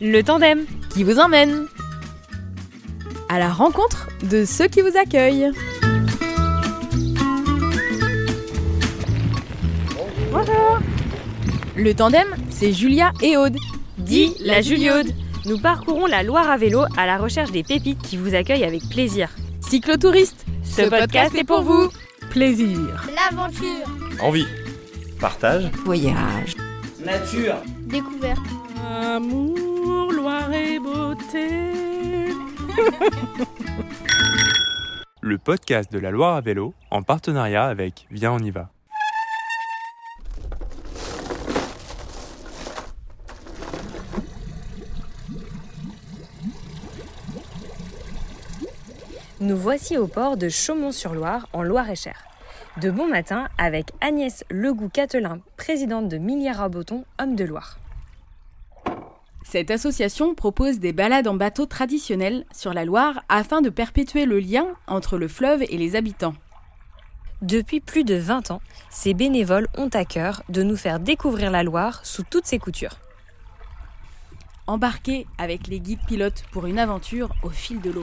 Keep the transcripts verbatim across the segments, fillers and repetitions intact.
Le tandem qui vous emmène à la rencontre de ceux qui vous accueillent. Bonjour. Le tandem, c'est Julia et Aude. Dit la Juliaude. Nous parcourons la Loire à vélo à la recherche des pépites qui vous accueillent avec plaisir. Cyclotouristes, ce, ce podcast est pour vous. Plaisir, l'aventure, envie, partage, voyage, nature, découverte, amour, Loire et beauté. Le podcast de la Loire à vélo en partenariat avec Viens on y va. Nous voici au port de Chaumont-sur-Loire, en Loire-et-Cher. De bon matin avec Agnès Legout-Catelin, présidente de Millière-Raboton, Hommes de Loire. Cette association propose des balades en bateau traditionnels sur la Loire afin de perpétuer le lien entre le fleuve et les habitants. Depuis plus de vingt ans, ces bénévoles ont à cœur de nous faire découvrir la Loire sous toutes ses coutures. Embarquez avec les guides pilotes pour une aventure au fil de l'eau.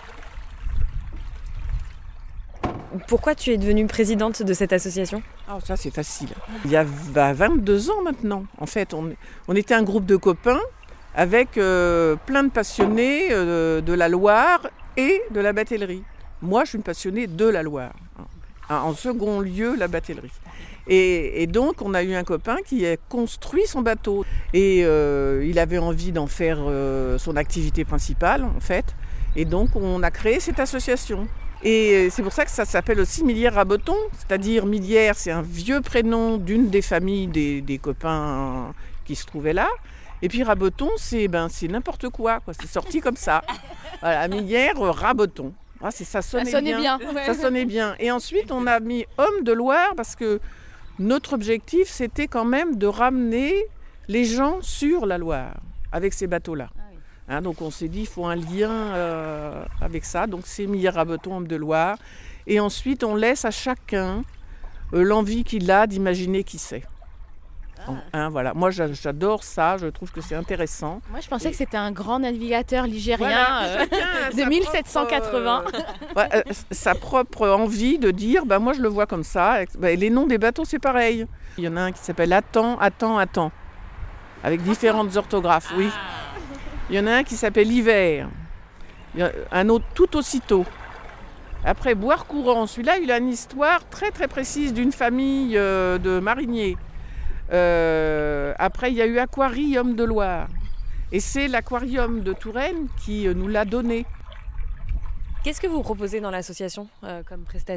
Pourquoi tu es devenue présidente de cette association ? Ah, ça c'est facile. Il y a bah, vingt-deux ans maintenant. En fait, on, on était un groupe de copains avec euh, plein de passionnés euh, de la Loire et de la batellerie. Moi, je suis une passionnée de la Loire. En second lieu, la batellerie. Et, et donc, on a eu un copain qui a construit son bateau. Et euh, il avait envie d'en faire euh, son activité principale, en fait. Et donc, on a créé cette association. Et c'est pour ça que ça s'appelle aussi Millière-Raboton, c'est-à-dire Millière, c'est un vieux prénom d'une des familles des, des copains qui se trouvaient là. Et puis Raboton, c'est, ben, c'est n'importe quoi, quoi, c'est sorti comme ça. Voilà, Millière-Raboton. Ah, c'est, ça sonnait, ça sonnait bien. bien. Ouais. Ça sonnait bien. Et ensuite, on a mis Hommes de Loire parce que notre objectif, c'était quand même de ramener les gens sur la Loire avec ces bateaux-là. Hein, donc on s'est dit il faut un lien euh, avec ça, donc c'est Millière-Raboton, Hommes de Loire, et ensuite on laisse à chacun euh, l'envie qu'il a d'imaginer qui c'est. Ah. Hein, voilà. Moi j'adore ça, je trouve que c'est intéressant. Moi je pensais et... que c'était un grand navigateur ligérien voilà, euh, de mille sept cent quatre-vingts. Euh, ouais, euh, sa propre envie de dire bah, moi je le vois comme ça, bah, et les noms des bateaux c'est pareil. Il y en a un qui s'appelle Attends, Attends, Attends, avec différentes orthographes, oui. Il y en a un qui s'appelle Hiver, un autre tout aussitôt. Après, Boire courant, celui-là, il a une histoire très très précise d'une famille euh, de mariniers. Euh, après, il y a eu Aquarium de Loire. Et c'est l'aquarium de Touraine qui euh, nous l'a donné. Qu'est-ce que vous proposez dans l'association euh, comme prestation ?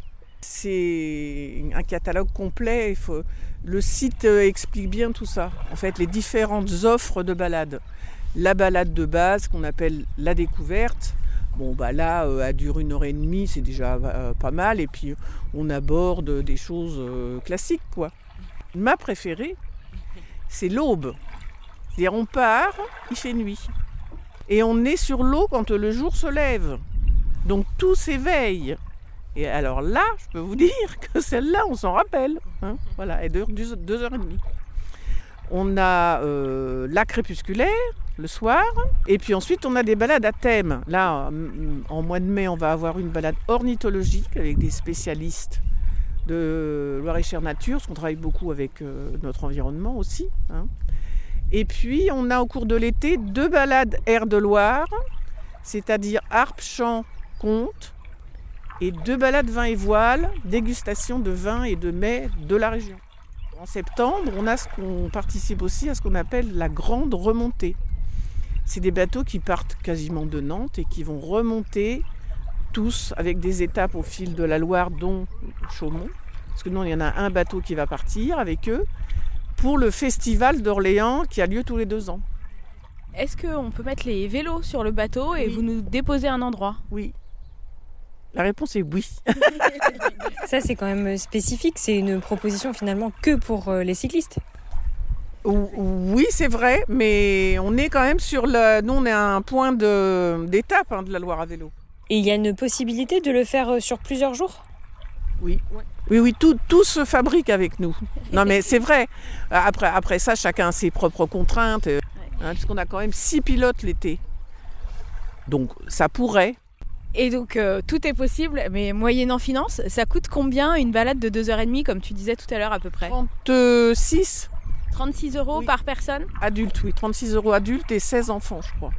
C'est un catalogue complet. Il faut... Le site euh, explique bien tout ça. En fait, les différentes offres de balades. La balade de base qu'on appelle la découverte, bon bah là euh, elle dure une heure et demie, c'est déjà euh, pas mal, et puis on aborde des choses euh, classiques quoi. Ma préférée, c'est l'aube. C'est-à-dire on part, il fait nuit, et on est sur l'eau quand le jour se lève, donc tout s'éveille. Et alors là, je peux vous dire que celle-là, on s'en rappelle, hein, voilà, elle dure deux heures et demie. On a euh, la crépusculaire, le soir, et puis ensuite on a des balades à thème. Là, en mois de mai, on va avoir une balade ornithologique avec des spécialistes de Loire-et-Cher Nature, parce qu'on travaille beaucoup avec euh, notre environnement aussi. Hein. Et puis on a au cours de l'été deux balades air de Loire, c'est-à-dire harpe, chant, conte, et deux balades vin et voile, dégustation de vin et de mets de la région. En septembre, on, a ce qu'on participe aussi à ce qu'on appelle la grande remontée. C'est des bateaux qui partent quasiment de Nantes et qui vont remonter tous avec des étapes au fil de la Loire, dont Chaumont. Parce que nous, il y en a un bateau qui va partir avec eux pour le festival d'Orléans qui a lieu tous les deux ans. Est-ce qu'on peut mettre les vélos sur le bateau et oui. Vous nous déposez à un endroit ? Oui. La réponse est oui. Ça, c'est quand même spécifique. C'est une proposition finalement que pour les cyclistes. Oui, c'est vrai, mais on est quand même sur le... Nous, on est à un point de... d'étape hein, de la Loire à vélo. Et il y a une possibilité de le faire sur plusieurs jours ? Oui. Oui, oui, tout, tout se fabrique avec nous. Non, mais c'est vrai. Après, après ça, chacun a ses propres contraintes. hein, puisqu'on a quand même six pilotes l'été. Donc ça pourrait. Et donc euh, tout est possible, mais moyennant finance, ça coûte combien une balade de deux heures trente comme tu disais tout à l'heure à peu près? trente-six trente-six euros oui. par personne? Adultes, oui, trente-six euros adultes et seize enfants, je crois.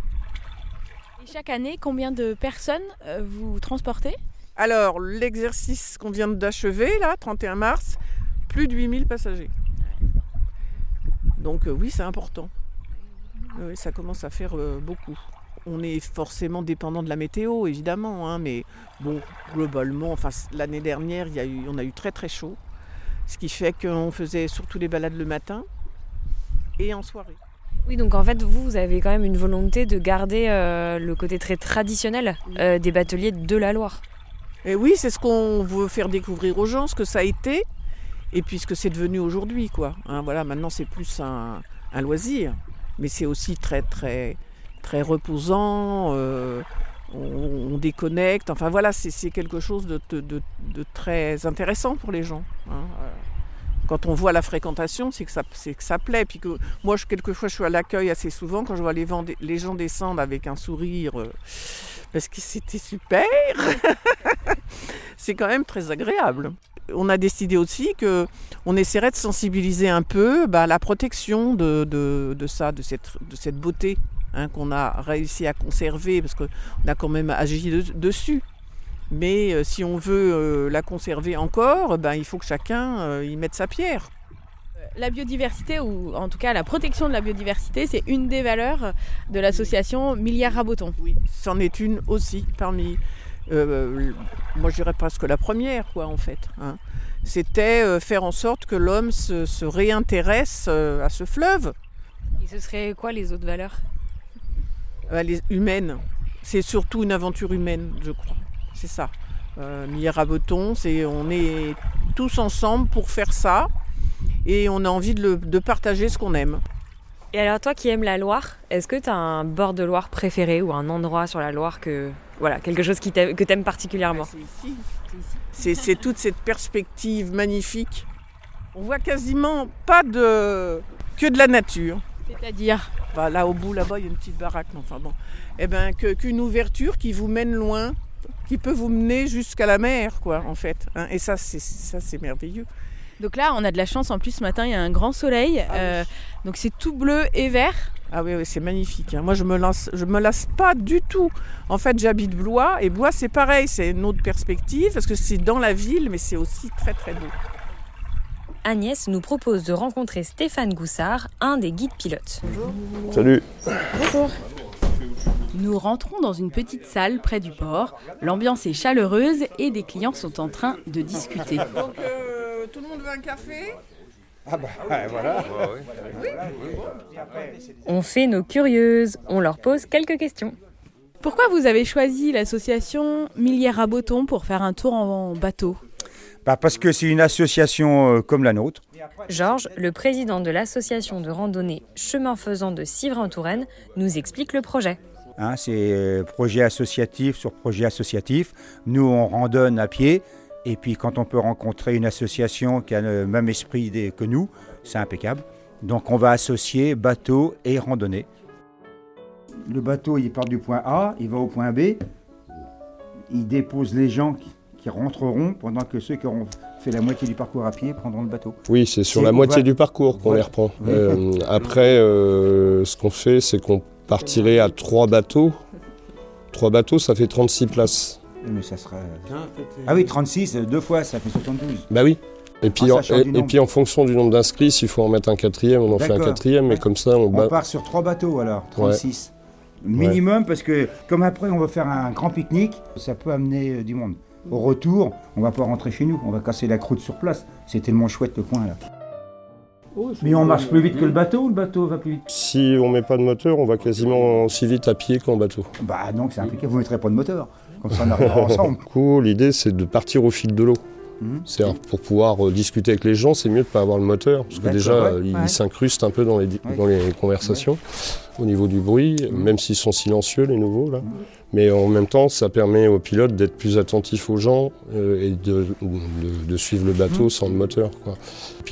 Et chaque année, combien de personnes euh, vous transportez? Alors, l'exercice qu'on vient d'achever, là, trente et un mars, plus de huit mille passagers. Donc euh, oui, c'est important. Oui, ça commence à faire euh, beaucoup. On est forcément dépendant de la météo, évidemment, hein, mais bon, globalement, enfin, l'année dernière, il y a eu, on a eu très très chaud, ce qui fait qu'on faisait surtout les balades le matin et en soirée. Oui, donc en fait, vous, vous avez quand même une volonté de garder euh, le côté très traditionnel euh, des bateliers de la Loire. Et oui, c'est ce qu'on veut faire découvrir aux gens, ce que ça a été, et puis ce que c'est devenu aujourd'hui, quoi. Hein, voilà, maintenant c'est plus un, un loisir, mais c'est aussi très très très reposant. Euh, on, on déconnecte. Enfin voilà, c'est, c'est quelque chose de, de, de, de très intéressant pour les gens. Hein. Quand on voit la fréquentation, c'est que ça, c'est que ça plaît. Puis que moi, je, quelquefois, je suis à l'accueil assez souvent quand je vois les, vend- les gens descendre avec un sourire, euh, parce que c'était super. C'est quand même très agréable. On a décidé aussi qu'on essaierait de sensibiliser un peu bah, la protection de, de, de ça, de cette, de cette beauté hein, qu'on a réussi à conserver, parce qu'on a quand même agi de, dessus. Mais euh, si on veut euh, la conserver encore, ben, il faut que chacun euh, y mette sa pierre. La biodiversité, ou en tout cas la protection de la biodiversité, c'est une des valeurs de l'association Milliard Raboton. Oui, c'en est une aussi parmi, euh, moi je dirais presque la première, quoi, en fait. Hein. C'était euh, faire en sorte que l'homme se, se réintéresse euh, à ce fleuve. Et ce serait quoi les autres valeurs? euh, Les humaines. C'est surtout une aventure humaine, je crois. C'est ça. Euh, Milliard Raboton, c'est on est tous ensemble pour faire ça et on a envie de, le, de partager ce qu'on aime. Et alors toi qui aimes la Loire, est-ce que tu as un bord de Loire préféré ou un endroit sur la Loire que voilà, quelque chose qui que tu aimes particulièrement? C'est ici. C'est, c'est toute cette perspective magnifique. On voit quasiment pas de que de la nature. C'est-à-dire bah, là au bout là-bas, il y a une petite baraque, enfin bon. Eh ben que, qu'une ouverture qui vous mène loin, qui peut vous mener jusqu'à la mer, quoi, en fait. Hein. Et ça c'est, ça, c'est merveilleux. Donc là, on a de la chance. En plus, ce matin, il y a un grand soleil. Ah euh, oui. Donc c'est tout bleu et vert. Ah oui, oui c'est magnifique. Hein. Moi, je me lasse, je me lasse pas du tout. En fait, j'habite Blois. Et Blois, c'est pareil. C'est une autre perspective parce que c'est dans la ville, mais c'est aussi très, très beau. Agnès nous propose de rencontrer Stéphane Goussard, un des guides pilotes. Bonjour. Salut. Bonjour. Nous rentrons dans une petite salle près du port. L'ambiance est chaleureuse et des clients sont en train de discuter. Donc, euh, tout le monde veut un café ? Ah bah voilà. On fait nos curieuses, on leur pose quelques questions. Pourquoi vous avez choisi l'association Milliard Raboton pour faire un tour en bateau ? Bah parce que c'est une association euh, comme la nôtre. Georges, le président de l'association de randonnée Chemin Faisant de Civray-en-Touraine, nous explique le projet. Hein, c'est euh, projet associatif sur projet associatif. Nous, on randonne à pied. Et puis, quand on peut rencontrer une association qui a le même esprit des, que nous, c'est impeccable. Donc, on va associer bateau et randonnée. Le bateau, il part du point A, il va au point B. Il dépose les gens qui, qui rentreront pendant que ceux qui auront fait la moitié du parcours à pied prendront le bateau. Oui, c'est sur C'est la qu'on moitié va- du parcours qu'on Voilà. les reprend. Oui. Euh, après, euh, ce qu'on fait, c'est qu'on partirait à trois bateaux. Trois bateaux, ça fait trente-six places. Mais ça sera... Ah oui, trente-six, deux fois, ça fait soixante-douze. Bah oui. Et puis, En en, sachant et, du et nombre. puis en fonction du nombre d'inscrits, s'il faut en mettre un quatrième, on en fait un D'accord. quatrième, mais Ouais. comme ça, on On bat. part sur trois bateaux alors, trente-six. Minimum, parce que comme après on va faire un grand pique-nique, ça peut amener euh, du monde. Au retour, on va pas rentrer chez nous, on va casser la croûte sur place. C'est tellement chouette le coin là. Mais on marche plus vite que le bateau ou le bateau va plus vite? Si on met pas de moteur, on va quasiment aussi vite à pied qu'en bateau. Bah donc c'est impliqué, vous mettrez pas de moteur. Comme ça on arrivera ensemble. Du coup, l'idée, c'est de partir au fil de l'eau. Mhm. C'est pour pouvoir euh, discuter avec les gens, c'est mieux de ne pas avoir le moteur, parce que D'accord, déjà, ouais. euh, ils Ouais. s'incrustent un peu dans les, Ouais. dans les conversations, au niveau du bruit, Mhm. même s'ils sont silencieux, les nouveaux, là. Mais en même temps, ça permet aux pilotes d'être plus attentifs aux gens euh, et de, de- de suivre le bateau Mhm. sans le moteur, quoi. Puis de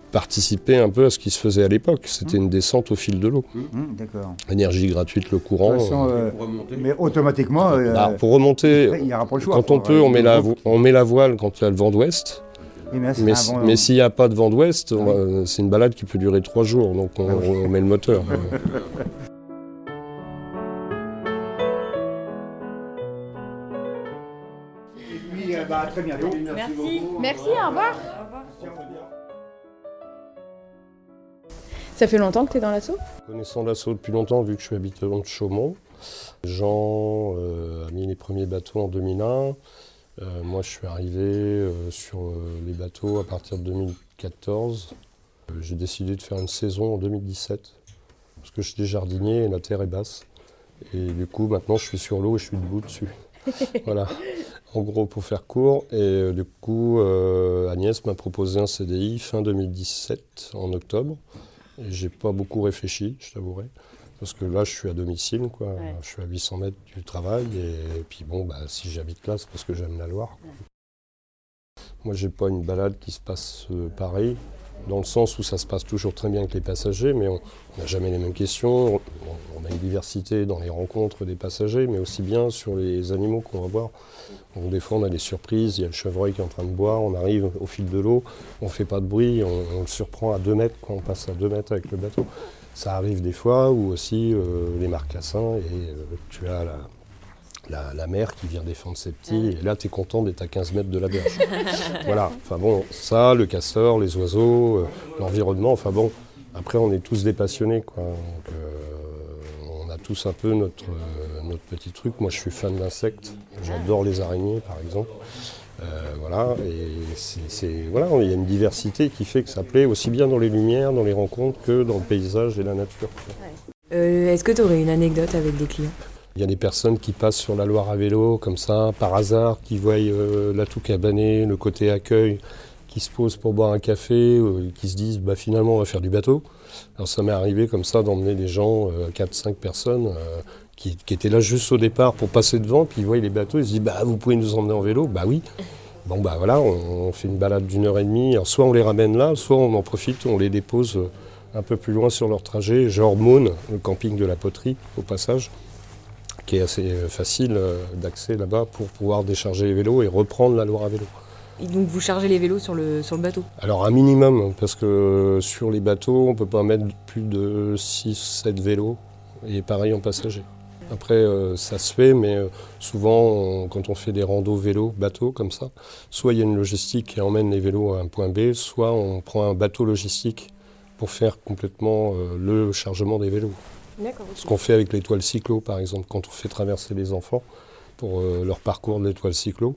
participer un peu à ce qui se faisait à l'époque. C'était mmh. une descente au fil de l'eau. Mmh, d'accord. Énergie gratuite, le courant. De toute façon, euh, mais automatiquement... Euh, bah, pour remonter, il y aura pas le choix, quand on peut, on met, la, on met la voile quand il y a le vent d'ouest. Mais, mais, bon, mais s'il n'y a pas de vent d'ouest, ah, oui. c'est une balade qui peut durer trois jours. Donc on, ah, oui. on met le moteur. Bah, à très bientôt. Merci. Merci, Merci au revoir. Ça fait longtemps que tu es dans l'asso ? Connaissant l'asso depuis longtemps, vu que je suis habitant de Chaumont. Jean euh, a mis les premiers bateaux en deux mille un. Euh, moi, je suis arrivé euh, sur euh, les bateaux à partir de deux mille quatorze. Euh, j'ai décidé de faire une saison en deux mille dix-sept. Parce que j'étais jardinier et la terre est basse. Et du coup, maintenant, je suis sur l'eau et je suis debout dessus. Voilà. En gros, pour faire court, et euh, du coup, euh, Agnès m'a proposé un C D I fin deux mille dix-sept, en octobre. Et j'ai pas beaucoup réfléchi, je t'avouerai, parce que là, je suis à domicile, quoi. Ouais. Je suis à huit cents mètres du travail, et, et puis bon, bah, si j'habite là, c'est parce que j'aime la Loire. Ouais. Moi, j'ai pas une balade qui se passe euh, pareil, dans le sens où ça se passe toujours très bien avec les passagers, mais on n'a jamais les mêmes questions. On, on a une diversité dans les rencontres des passagers, mais aussi bien sur les animaux qu'on va voir. Donc, des fois, on a des surprises. Il y a le chevreuil qui est en train de boire. On arrive au fil de l'eau, on ne fait pas de bruit, on, on le surprend à deux mètres, quand on passe à deux mètres avec le bateau. Ça arrive des fois, ou aussi euh, les marcassins, et euh, tu as la, la, la mère qui vient défendre ses petits, et là, tu es content d'être à quinze mètres de la berge. Voilà, enfin bon, ça, le castor, les oiseaux, euh, l'environnement, enfin bon, après, on est tous des passionnés, quoi. Donc, euh, on a tous un peu notre, euh, notre petit truc. Moi, je suis fan d'insectes, j'adore les araignées, par exemple. Euh, voilà, et c'est, c'est, voilà, il y a une diversité qui fait que ça plaît aussi bien dans les lumières, dans les rencontres, que dans le paysage et la nature. Ouais. Euh, est-ce que tu aurais une anecdote avec des clients ? Il y a des personnes qui passent sur la Loire à vélo, comme ça, par hasard, qui voient euh, la Toux Cabanée, le côté accueil, qui se posent pour boire un café, euh, qui se disent bah, finalement on va faire du bateau. Alors ça m'est arrivé comme ça d'emmener des gens, euh, quatre cinq personnes, euh, qui, qui étaient là juste au départ pour passer devant, puis ils voient les bateaux, ils se disent bah vous pouvez nous emmener en vélo, bah oui. Bon bah voilà, on, on fait une balade d'une heure et demie, alors soit on les ramène là, soit on en profite, on les dépose un peu plus loin sur leur trajet, genre Maune, le camping de la poterie au passage, qui est assez facile d'accès là-bas pour pouvoir décharger les vélos et reprendre la Loire à vélo. Et donc vous chargez les vélos sur le, sur le bateau ? Alors un minimum, parce que sur les bateaux, on ne peut pas mettre plus de six sept vélos, et pareil en passager. Après, euh, ça se fait, mais euh, souvent, on, quand on fait des randos vélos, bateaux comme ça, soit il y a une logistique qui emmène les vélos à un point B, soit on prend un bateau logistique pour faire complètement euh, le chargement des vélos. D'accord. Ce qu'on fait avec l'étoile cyclo, par exemple, quand on fait traverser les enfants pour euh, leur parcours de l'étoile cyclo,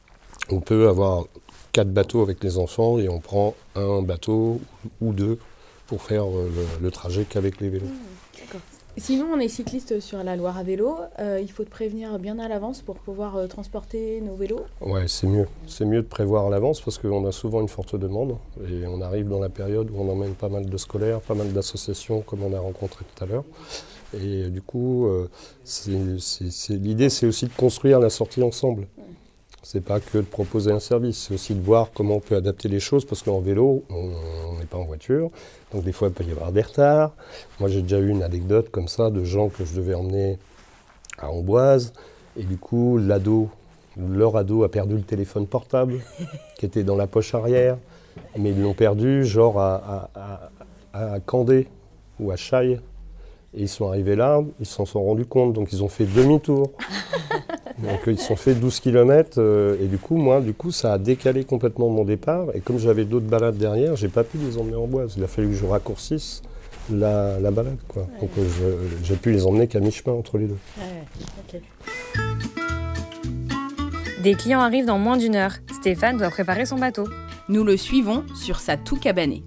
on peut avoir quatre bateaux avec les enfants et on prend un bateau ou deux pour faire euh, le, le trajet qu'avec les vélos. Mmh, d'accord. Sinon, on est cycliste sur la Loire à vélo. Euh, il faut te prévenir bien à l'avance pour pouvoir euh, transporter nos vélos. Ouais, c'est mieux. C'est mieux de prévoir à l'avance parce qu'on a souvent une forte demande et on arrive dans la période où on emmène pas mal de scolaires, pas mal d'associations comme on a rencontré tout à l'heure. Et du coup, euh, c'est, c'est, c'est, l'idée, c'est aussi de construire la sortie ensemble. Ouais. C'est pas que de proposer un service, c'est aussi de voir comment on peut adapter les choses, parce qu'en vélo, on n'est pas en voiture, donc des fois il peut y avoir des retards. Moi j'ai déjà eu une anecdote comme ça de gens que je devais emmener à Amboise, et du coup l'ado, leur ado a perdu le téléphone portable qui était dans la poche arrière, mais ils l'ont perdu genre à, à, à, à Candé ou à Chaille. Et ils sont arrivés là, ils s'en sont rendus compte, donc ils ont fait demi-tour. Donc ils se sont fait douze kilomètres, euh, et du coup, moi, du coup, ça a décalé complètement mon départ. Et comme j'avais d'autres balades derrière, j'ai pas pu les emmener en Boise. Il a fallu que je raccourcisse la, la balade, quoi. Ouais. Donc euh, je, j'ai pu les emmener qu'à mi-chemin entre les deux. Ouais, okay. Des clients arrivent dans moins d'une heure. Stéphane doit préparer son bateau. Nous le suivons sur sa Toux Cabanée.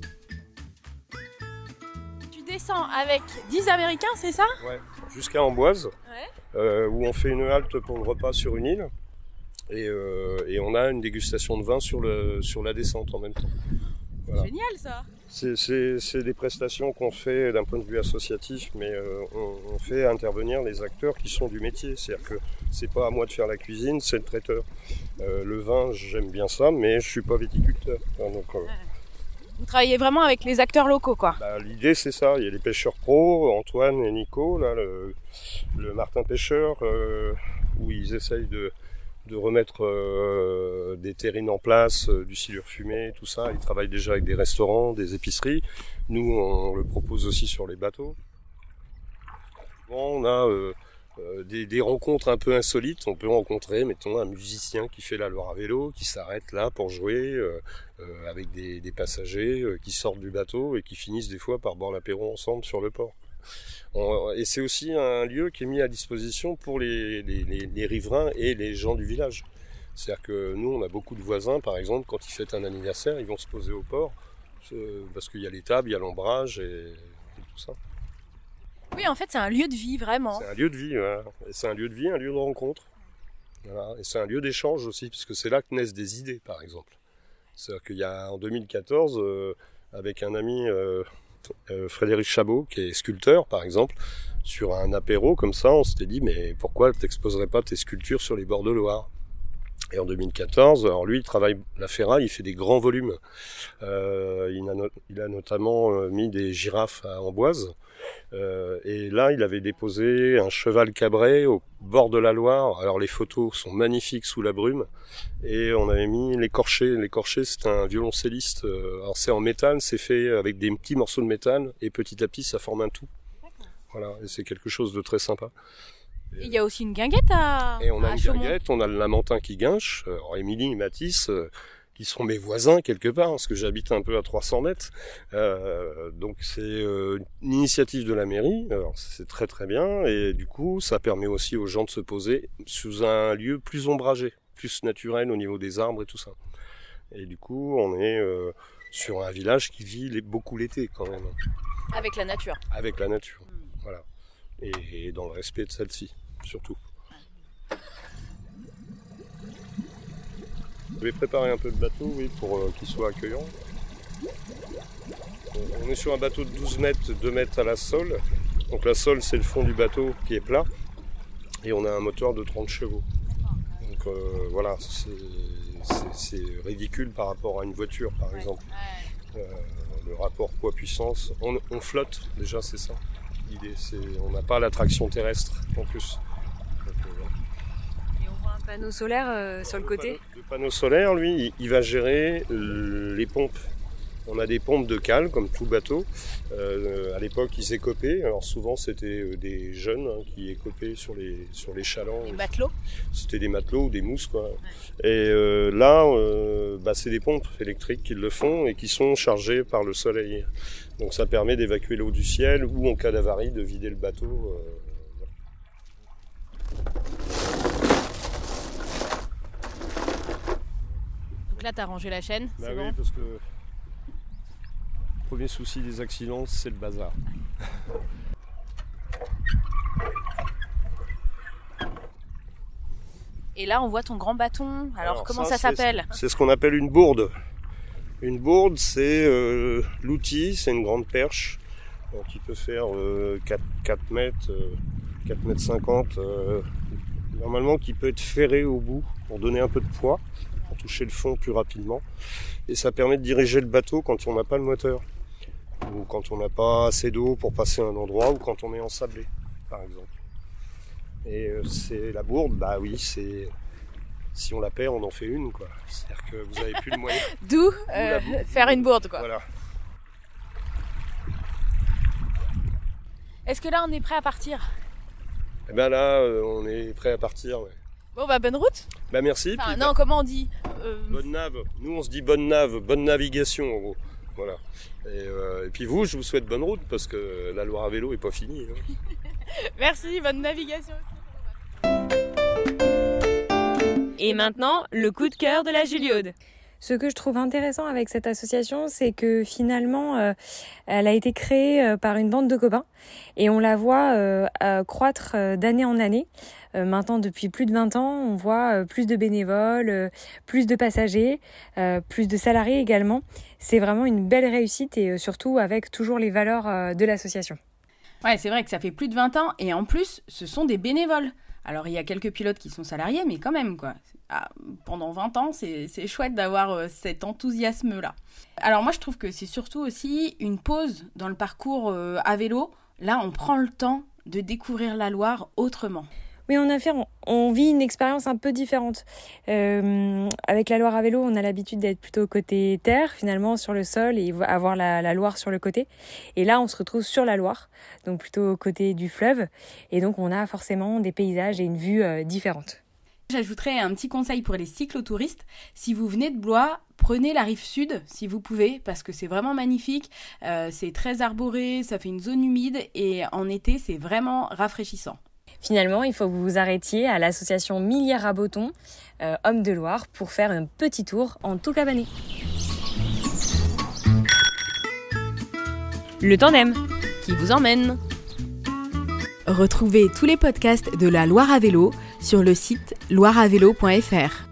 Avec dix Américains, c'est ça ? Ouais, jusqu'à Amboise, ouais. euh, où on fait une halte pour le repas sur une île. Et, euh, et on a une dégustation de vin sur, le, sur la descente en même temps. Voilà. Génial ça. C'est, c'est, c'est des prestations qu'on fait d'un point de vue associatif, mais euh, on, on fait intervenir les acteurs qui sont du métier. C'est-à-dire que c'est pas à moi de faire la cuisine, c'est le traiteur. Euh, le vin, j'aime bien ça, mais je suis pas viticulteur. Enfin, donc, euh, Vous travaillez vraiment avec les acteurs locaux, quoi. Bah, l'idée c'est ça, il y a les pêcheurs pros, Antoine et Nico, là, le, le Martin Pêcheur, euh, où ils essayent de, de remettre euh, des terrines en place, euh, du silure fumé, tout ça. Ils travaillent déjà avec des restaurants, des épiceries. Nous, on le propose aussi sur les bateaux. Bon, on a euh, euh, des, des rencontres un peu insolites. On peut rencontrer, mettons, un musicien qui fait la Loire à vélo, qui s'arrête là pour jouer, euh, euh, avec des, des passagers euh, qui sortent du bateau et qui finissent des fois par boire l'apéro ensemble sur le port. On, et c'est aussi un lieu qui est mis à disposition pour les, les, les, les riverains et les gens du village. C'est-à-dire que nous, on a beaucoup de voisins, par exemple, quand ils fêtent un anniversaire, ils vont se poser au port, euh, parce qu'il y a les tables, il y a l'ombrage et, et tout ça. Oui, en fait, c'est un lieu de vie, vraiment. C'est un lieu de vie, voilà. Et c'est un lieu de vie, un lieu de rencontre. Voilà. Et c'est un lieu d'échange aussi, parce que c'est là que naissent des idées, par exemple. C'est-à-dire qu'il y a en deux mille quatorze, euh, avec un ami, euh, euh, Frédéric Chabot, qui est sculpteur, par exemple, sur un apéro comme ça, on s'était dit, mais pourquoi t'exposerais pas tes sculptures sur les bords de Loire ? Et en deux mille quatorze, alors lui, il travaille la ferraille, il fait des grands volumes. Euh, il, a no- il a notamment euh, mis des girafes à Amboise. Euh, et là, il avait déposé un cheval cabré au bord de la Loire. Alors les photos sont magnifiques sous la brume. Et on avait mis l'écorché. L'écorché, c'est un violoncelliste. Euh, alors c'est en métal, c'est fait avec des petits morceaux de métal. Et petit à petit, ça forme un tout. Voilà, et c'est quelque chose de très sympa. Il y a aussi une guinguette à Et on a à une Chaumont. guinguette, on a le lamentin qui guinche, alors Émilie et Mathis, euh, qui sont mes voisins quelque part, parce que j'habite un peu à trois cents mètres. Euh, donc c'est euh, une initiative de la mairie, alors c'est très très bien, et du coup ça permet aussi aux gens de se poser sous un lieu plus ombragé, plus naturel au niveau des arbres et tout ça. Et du coup on est euh, sur un village qui vit les, beaucoup l'été quand même. Avec la nature. Avec la nature, mmh. Voilà. Et, et dans le respect de celle-ci, surtout. Je vais préparer un peu le bateau, oui, pour euh, qu'il soit accueillant. On est sur un bateau de douze mètres, deux mètres à la sole. Donc la sole, c'est le fond du bateau qui est plat. Et on a un moteur de trente chevaux. Donc euh, voilà, c'est, c'est, c'est ridicule par rapport à une voiture, par exemple. Euh, le rapport poids-puissance. On, on flotte, déjà, c'est ça. L'idée, c'est on n'a pas l'attraction terrestre en plus. Donc, euh, voilà. Et on voit un panneau solaire euh, sur le côté. Le panneau, le panneau solaire, lui, il, il va gérer euh, les pompes. On a des pompes de cale, comme tout bateau. Euh, à l'époque, ils écopaient. Alors souvent, c'était euh, des jeunes hein, qui écopaient sur les, sur les chalands. Des matelots. C'était des matelots ou des mousses, quoi. Ouais. Et euh, là, euh, bah, c'est des pompes électriques qui le font et qui sont chargées par le soleil. Donc ça permet d'évacuer l'eau du ciel ou en cas d'avarie de vider le bateau. Euh, voilà. Donc là, t'as rangé la chaîne, Bah c'est oui, bon. parce que le premier souci des accidents, c'est le bazar. Et là, on voit ton grand bâton. Alors, Alors, comment ça, ça, s'appelle ? C'est, c'est ce qu'on appelle une bourde. Une bourde, c'est euh, l'outil, c'est une grande perche donc, qui peut faire euh, quatre mètres, euh, quatre mètres cinquante, euh, normalement qui peut être ferré au bout pour donner un peu de poids, pour toucher le fond plus rapidement. Et ça permet de diriger le bateau quand on n'a pas le moteur, ou quand on n'a pas assez d'eau pour passer à un endroit, ou quand on est ensablé, par exemple. Et euh, c'est la bourde, bah oui, c'est... Si on la perd, on en fait une, quoi. C'est-à-dire que vous n'avez plus le moyen. D'où euh, faire une bourde, quoi. Voilà. Est-ce que là, on est prêt à partir ? Eh ben là, euh, on est prêt à partir. Ouais. Bon, bah, bonne route. Bah merci. Enfin, puis, non, bah, comment on dit euh... bonne nave. Nous, on se dit bonne nave, bonne navigation, en gros. Voilà. Et, euh, et puis vous, je vous souhaite bonne route parce que la Loire à vélo est pas finie. Hein. Merci, bonne navigation. Et maintenant, le coup de cœur de la Juliaude. Ce que je trouve intéressant avec cette association, c'est que finalement, euh, elle a été créée euh, par une bande de copains et on la voit euh, euh, croître euh, d'année en année. Euh, maintenant, depuis plus de vingt ans, on voit euh, plus de bénévoles, euh, plus de passagers, euh, plus de salariés également. C'est vraiment une belle réussite et euh, surtout avec toujours les valeurs euh, de l'association. Ouais, c'est vrai que ça fait plus de vingt ans et en plus, ce sont des bénévoles. Alors il y a quelques pilotes qui sont salariés, mais quand même quoi. Ah, pendant vingt ans, c'est, c'est chouette d'avoir euh, cet enthousiasme-là. Alors moi je trouve que c'est surtout aussi une pause dans le parcours euh, à vélo. Là on prend le temps de découvrir la Loire autrement. Oui, en effet, on, on vit une expérience un peu différente. Euh, avec la Loire à vélo, on a l'habitude d'être plutôt côté terre, finalement, sur le sol, et avoir la, la Loire sur le côté. Et là, on se retrouve sur la Loire, donc plutôt côté du fleuve. Et donc, on a forcément des paysages et une vue euh, différente. J'ajouterais un petit conseil pour les cyclotouristes. Si vous venez de Blois, prenez la rive sud si vous pouvez, parce que c'est vraiment magnifique. Euh, c'est très arboré, ça fait une zone humide, et en été, c'est vraiment rafraîchissant. Finalement, il faut que vous vous arrêtiez à l'association Millière-Raboton, euh, Hommes de Loire, pour faire un petit tour en tout cabané. Le tandem qui vous emmène. Retrouvez tous les podcasts de la Loire à vélo sur le site loire à vélo point f r.